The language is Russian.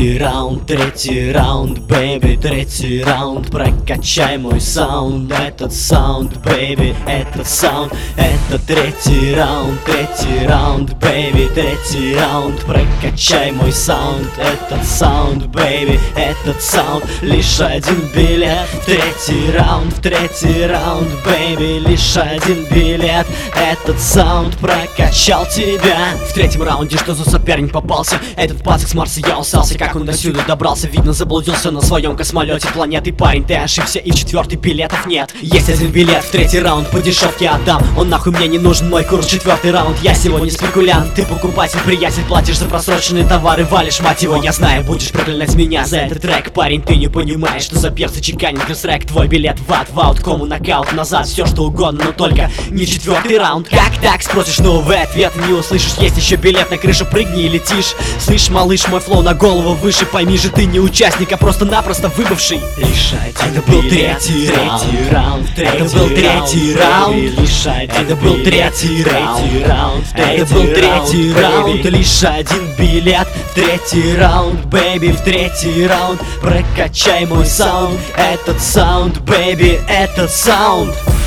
третий раунд, бэйби, третий раунд. Прокачай мой саунд, этот саунд, бэйби, этот саунд. Это третий раунд, бэйби, третий раунд. Прокачай мой саунд, этот саунд, бэйби, этот саунд. Лишь один билет в третий раунд, бэйби, лишь один билет. Этот саунд прокачал тебя. В третьем раунде что за соперник попался? Этот пацак с Марса, я устался. Как он до сюда добрался? Видно, заблудился на своем космолете планеты. Парень, ты ошибся, и в четвертый билетов нет. Есть один билет в третий раунд, по дешевке отдам. Он нахуй мне не нужен, мой курс четвертый раунд. Я сегодня спекулянт, ты покупатель, приятель. Платишь за просроченные товары, валишь, мать его. Я знаю, будешь проклинать меня за этот трек. Парень, ты не понимаешь, что за перцы чеканит кросс-рэк. Твой билет в ад, в аут, кому нокаут, назад, все что угодно, но только не четвертый раунд. Как так, спросишь, но в ответ не услышишь. Есть еще билет на крышу, прыгни и летишь. Слышь, малыш, мой флоу на голову выше. Пойми же, ты не участник, а просто-напросто выбывший. Это был третий раунд, это был третий раунд, это был третий раунд, это был третий раунд. Лишь один билет в третий раунд, бэйби, в третий раунд. Прокачай мой саунд, этот саунд, бэйби, этот саунд.